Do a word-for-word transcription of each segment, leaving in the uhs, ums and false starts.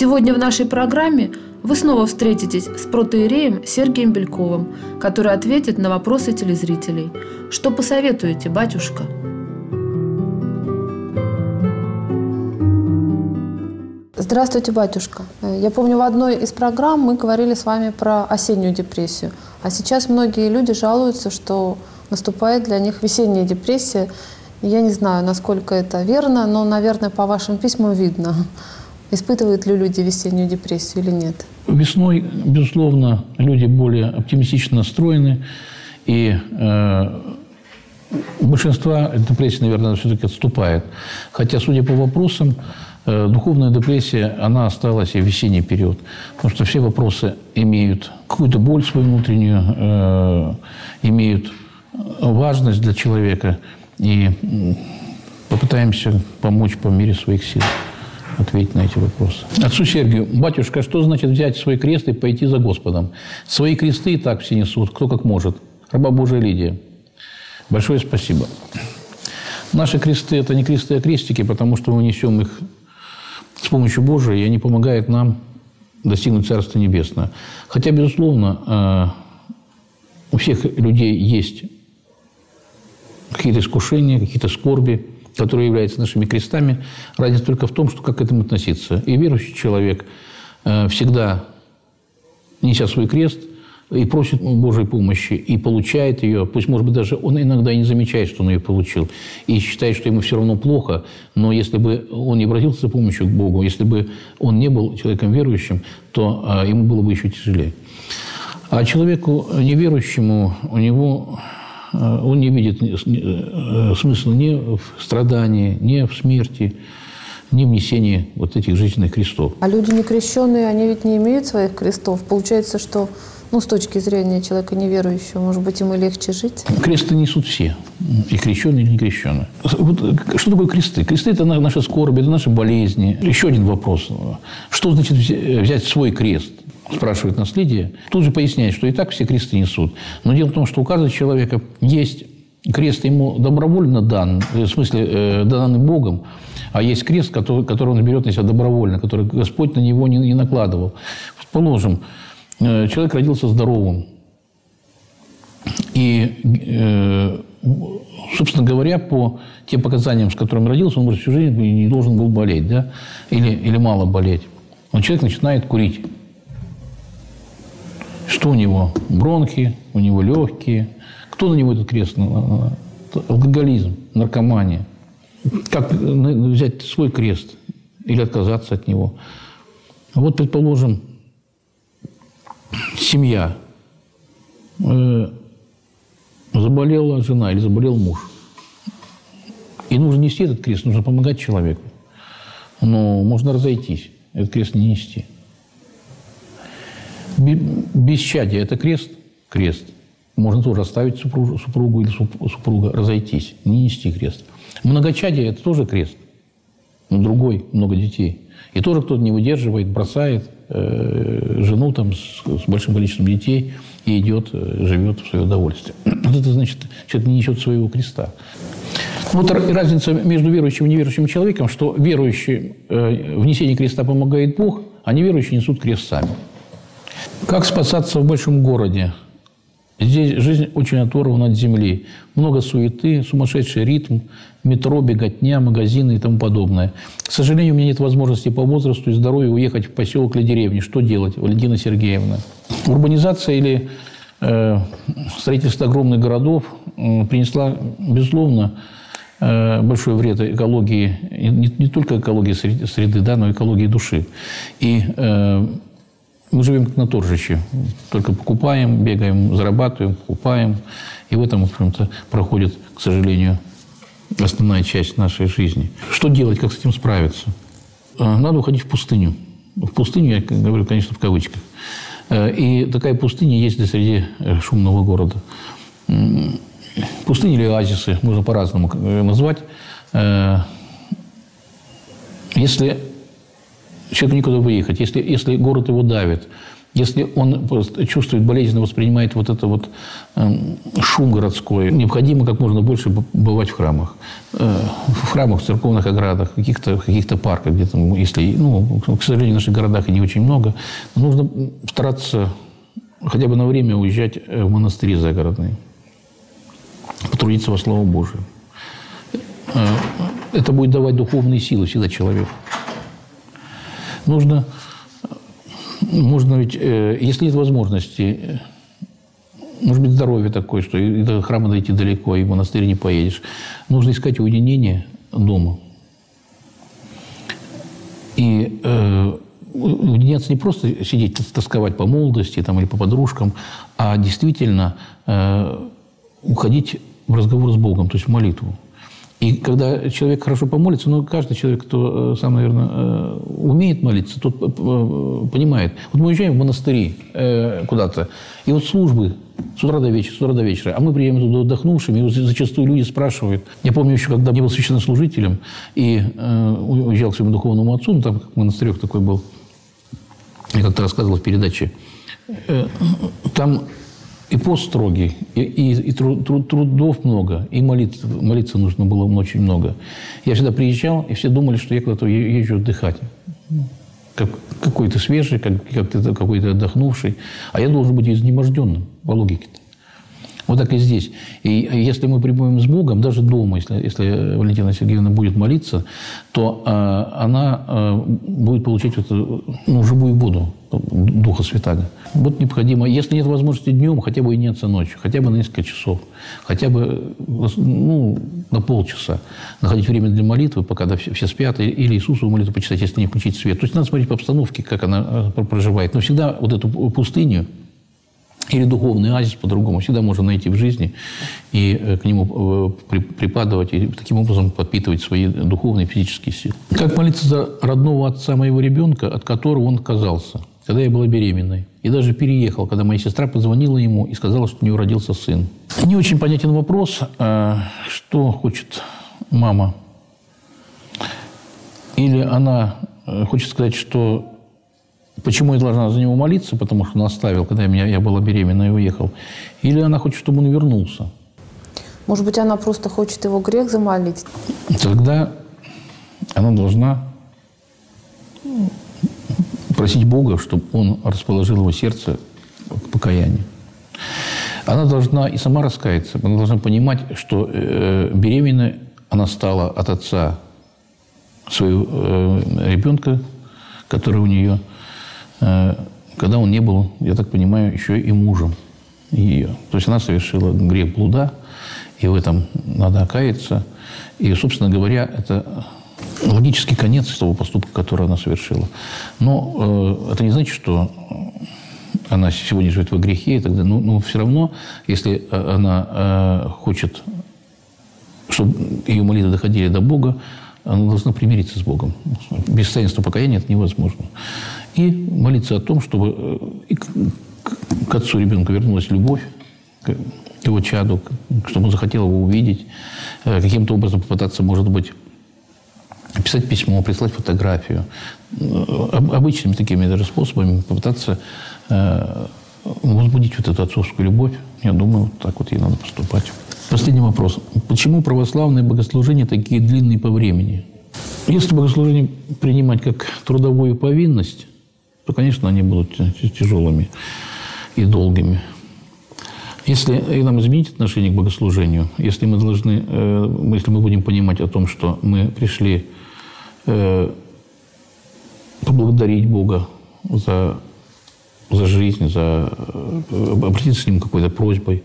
Сегодня в нашей программе вы снова встретитесь с протоиереем Сергием Бельковым, который ответит на вопросы телезрителей. Что посоветуете, батюшка? Здравствуйте, батюшка. Я помню, в одной из программ мы говорили с вами про осеннюю депрессию. А сейчас многие люди жалуются, что наступает для них весенняя депрессия. Я не знаю, насколько это верно, но, наверное, по вашим письмам видно, испытывают ли люди весеннюю депрессию или нет. Весной, безусловно, люди более оптимистично настроены, и э, большинство депрессий, наверное, все-таки отступает. Хотя, судя по вопросам, э, духовная депрессия, она осталась и в весенний период. Потому что все вопросы имеют какую-то боль свою внутреннюю, э, имеют важность для человека, и попытаемся помочь по мере своих сил ответить на эти вопросы. Отцу Сергию: батюшка, что значит взять свой крест и пойти за Господом? Свои кресты и так все несут, кто как может. Раба Божия Лидия. Большое спасибо. Наши кресты – это не кресты, а крестики, потому что мы несем их с помощью Божией, и они помогают нам достигнуть Царства Небесного. Хотя, безусловно, у всех людей есть какие-то искушения, какие-то скорби, которые являются нашими крестами. Разница только в том, что как к этому относиться. И верующий человек всегда, неся свой крест, и просит Божьей помощи, и получает ее. Пусть, может быть, даже он иногда и не замечает, что он ее получил, и считает, что ему все равно плохо. Но если бы он не обратился за помощью к Богу, если бы он не был человеком верующим, то ему было бы еще тяжелее. А человеку неверующему, у него... он не видит смысла ни в страдании, ни в смерти, ни в несении вот этих жизненных крестов. А люди некрещенные, они ведь не имеют своих крестов. Получается, что, ну, с точки зрения человека неверующего, может быть, им и легче жить? Кресты несут все, и крещенные, и не крещенные. Вот что такое кресты? Кресты – это наши скорби, это наши болезни. Еще один вопрос. Что значит взять свой крест? Спрашивает нас Лидия. Тут же поясняет, что и так все кресты несут. Но дело в том, что у каждого человека есть крест, ему добровольно дан, в смысле, данный Богом, а есть крест, который, который он берет на себя добровольно, который Господь на него не, не накладывал. Положим, человек родился здоровым. И, собственно говоря, по тем показаниям, с которыми родился, он, может, всю жизнь не должен был болеть, да? или, или мало болеть. Но человек начинает курить. Что у него? Бронхи, у него легкие. Кто на него этот крест? Алкоголизм, наркомания. Как взять свой крест или отказаться от него? Вот, предположим, семья. Заболела жена или заболел муж. И нужно нести этот крест, нужно помогать человеку. Но можно разойтись, этот крест не нести. Бесчадие – это крест? Крест. Можно тоже оставить супругу, супругу или супруга, разойтись, не нести крест. Многочадие – это тоже крест. Но другой, много детей. И тоже кто-то не выдерживает, бросает э, жену там, с, с большим количеством детей и идет, э, живет в свое удовольствие. Вот это значит, человек не несет своего креста. Вот разница между верующим и неверующим человеком, что верующий э, в несении креста помогает Бог, а неверующие несут крест сами. Как спасаться в большом городе? Здесь жизнь очень оторвана от земли. Много суеты, сумасшедший ритм, метро, беготня, магазины и тому подобное. К сожалению, у меня нет возможности по возрасту и здоровью уехать в поселок или деревню. Что делать, Валентина Сергеевна? Урбанизация или э, строительство огромных городов э, принесла, безусловно, э, большой вред экологии, не, не только экологии среды, да, но и экологии души. И э, мы живем как на торжище. Только покупаем, бегаем, зарабатываем, покупаем. И в этом, в общем-то, проходит, к сожалению, основная часть нашей жизни. Что делать, как с этим справиться? Надо уходить в пустыню. В пустыню, я говорю, конечно, в кавычках. И такая пустыня есть и среди шумного города. Пустыни или оазисы можно по-разному назвать. Если человеку некуда выехать, если, если город его давит, Если он чувствует, болезненно воспринимает вот это вот э, шум городской, необходимо как можно больше бывать в храмах. Э, в храмах, в церковных оградах, в каких-то, каких-то парках, где-то, если, ну, к сожалению, в наших городах и не очень много. Нужно стараться хотя бы на время уезжать в монастыри загородные, потрудиться во славу Божию. Э, это будет давать духовные силы всегда человеку. Нужно... Можно ведь, если нет возможности, может быть, здоровье такое, что и до храма дойти далеко, и в монастырь не поедешь, нужно искать уединение дома. И э, уединяться не просто сидеть, тосковать по молодости там, или по подружкам, а действительно э, уходить в разговор с Богом, то есть в молитву. И когда человек хорошо помолится, ну, каждый человек, кто сам, наверное, умеет молиться, тот понимает. Вот мы уезжаем в монастыри куда-то, и вот службы с утра до вечера, с утра до вечера, а мы приедем туда отдохнувшими, и вот зачастую люди спрашивают. Я помню еще, когда я был священнослужителем и уезжал к своему духовному отцу, ну, там как монастырек такой был, я как-то рассказывал в передаче, там... И пост строгий, и, и, и труд, труд, трудов много, и молиться, молиться нужно было очень много. Я всегда приезжал, и все думали, что я куда-то езжу отдыхать. Как, какой-то свежий, как, как какой-то отдохнувший. А я должен быть изнеможденным, по логике-то. Вот так и здесь. И если мы прибудем с Богом, даже дома, если, если Валентина Сергеевна будет молиться, то э, она э, будет получать эту, ну, живую воду Духа Святаго. Вот необходимо, если нет возможности днем, хотя бы и нет ночью, хотя бы на несколько часов, хотя бы ну, на полчаса находить время для молитвы, пока да, все спят, или Иисусову молитву почитать, если не включить свет. То есть надо смотреть по обстановке, как она проживает. Но всегда вот эту пустыню, или духовный оазис, по-другому, всегда можно найти в жизни и к нему припадывать, и таким образом подпитывать свои духовные и физические силы. Как молиться за родного отца моего ребенка, от которого он отказался, когда я была беременной, и даже переехал, когда моя сестра позвонила ему и сказала, что у нее родился сын. Не очень понятен вопрос, что хочет мама. Или она хочет сказать, что почему я должна за него молиться, потому что он оставил, когда я, я была беременна и уехал. Или она хочет, чтобы он вернулся. Может быть, она просто хочет его грех замолить? Тогда она должна просить Бога, чтобы он расположил его сердце к покаянию. Она должна и сама раскаяться. Она должна понимать, что э, беременной она стала от отца своего э, ребенка, который у нее... когда он не был, я так понимаю, еще и мужем ее. То есть она совершила грех блуда, и в этом надо каяться. И, собственно говоря, это логический конец того поступка, который она совершила. Но э, это не значит, что она сегодня живет во грехе и так далее. Но, но все равно, если она э, хочет, чтобы ее молитвы доходили до Бога, она должна примириться с Богом. Без таинства покаяния это невозможно. И молиться о том, чтобы к отцу ребенка вернулась любовь, к его чаду, чтобы он захотел его увидеть, каким-то образом попытаться, может быть, писать письмо, прислать фотографию. Обычными такими даже способами попытаться возбудить вот эту отцовскую любовь. Я думаю, вот так вот ей надо поступать. Последний вопрос. Почему православные богослужения такие длинные по времени? Если богослужение принимать как трудовую повинность, то, конечно, они будут тяжелыми и долгими. Если нам изменить отношение к богослужению, если мы должны, если мы будем понимать о том, что мы пришли поблагодарить Бога за, за жизнь, за обратиться к Нему какой-то просьбой,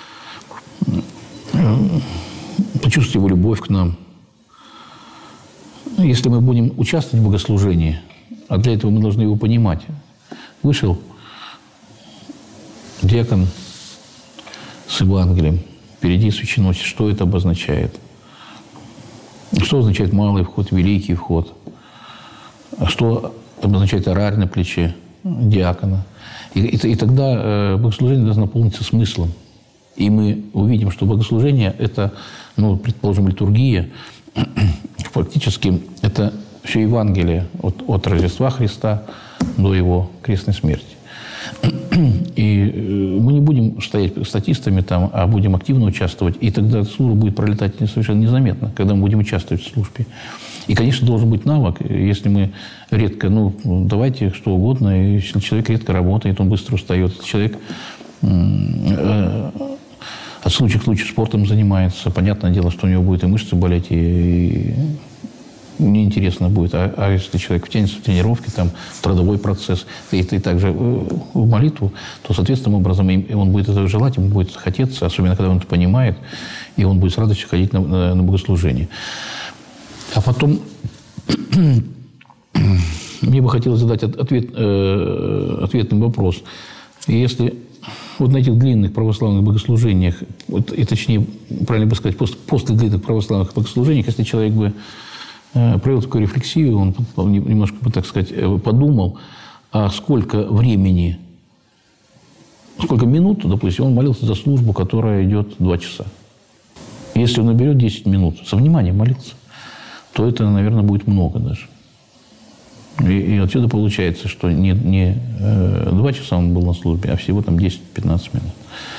почувствовать Его любовь к нам. Если мы будем участвовать в богослужении, а для этого мы должны его понимать. Вышел диакон с Евангелием, впереди священносец, что это обозначает? Что означает малый вход, великий вход? Что обозначает орарь на плече диакона? И, и, и тогда э, богослужение должно наполниться смыслом. И мы увидим, что богослужение – это, ну, предположим, литургия, фактически это все Евангелие от, от Рождества Христа до Его крестной смерти. И мы не будем стоять статистами там, а будем активно участвовать. И тогда служба будет пролетать совершенно незаметно, когда мы будем участвовать в службе. И, конечно, должен быть навык. Если мы редко, ну, давайте что угодно. Если человек редко работает, он быстро устает. Если человек э, от случая к случаю спортом занимается, понятное дело, что у него будет и мышцы болеть, и, и неинтересно будет. А, а если человек втянется в тренировки, там, в трудовой процесс, и, и также в молитву, то, соответственным образом, он будет это желать, ему будет хотеться, особенно когда он это понимает, и он будет с радостью ходить на, на, на богослужение. А потом мне бы хотелось задать ответ, э, ответный вопрос. Если вот на этих длинных православных богослужениях, вот, и точнее, правильно бы сказать, после, после длинных православных богослужениях, если человек бы э, провел такую рефлексию, он немножко, так сказать, подумал, а сколько времени, сколько минут, допустим, он молился за службу, которая идет два часа. Если он наберет десять минут, со вниманием молился, то это, наверное, будет много даже. И, и отсюда получается, что не, не э, два часа он был на службе, а всего там десять-пятнадцать минут.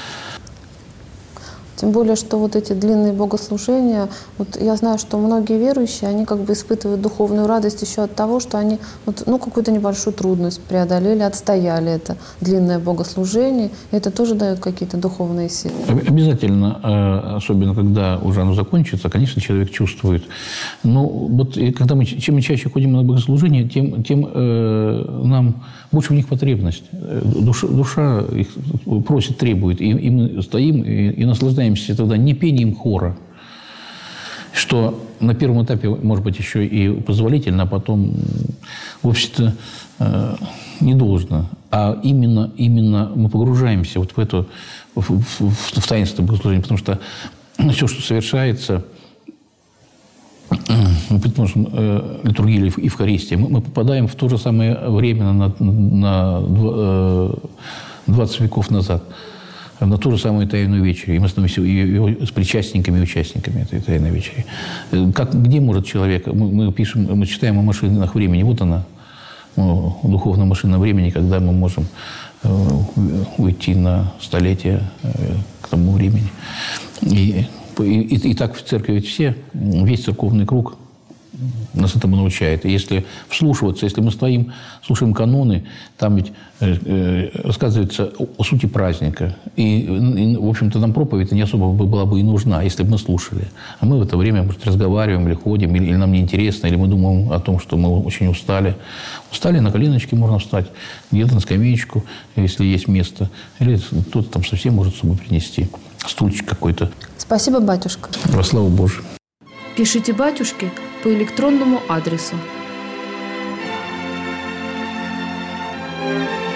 Тем более, что вот эти длинные богослужения, вот я знаю, что многие верующие, они как бы испытывают духовную радость еще от того, что они вот, ну, какую-то небольшую трудность преодолели, отстояли это длинное богослужение. И это тоже дает какие-то духовные силы. Обязательно, особенно когда уже оно закончится, конечно, человек чувствует. Но вот когда мы, чем мы чаще ходим на богослужение, тем, тем э, нам больше в них потребность. Душа, душа их просит, требует. И, и мы стоим и, и наслаждаемся тогда не пением хора, что на первом этапе, может быть, еще и позволительно, а потом, в общем-то, э, не должно. А именно, именно мы погружаемся вот в это, в, в, в таинство богослужения, потому что все, что совершается, потому что э, литургия или Евхаристия, мы, мы попадаем в то же самое время на, на, на двадцать веков назад, на ту же самую Тайную вечерю. И мы становимся с причастниками и участниками этой Тайной вечери. Как, где может человек... Мы, мы пишем, мы читаем о машинах времени. Вот она, духовная машина времени, когда мы можем уйти на столетия к тому времени. И, и, и так в церкви ведь все, весь церковный круг нас этому научает. И если вслушиваться, если мы стоим, слушаем каноны, там ведь э, рассказывается о, о сути праздника. И, и, в общем-то, нам проповедь не особо была бы и нужна, если бы мы слушали. А мы в это время, может, разговариваем или ходим, или, или нам неинтересно, или мы думаем о том, что мы очень устали. Устали, на коленочки можно встать, где-то на скамеечку, если есть место. Или кто-то там совсем может с собой принести. Стульчик какой-то. Спасибо, батюшка. Во славу Божию. Пишите батюшке по электронному адресу.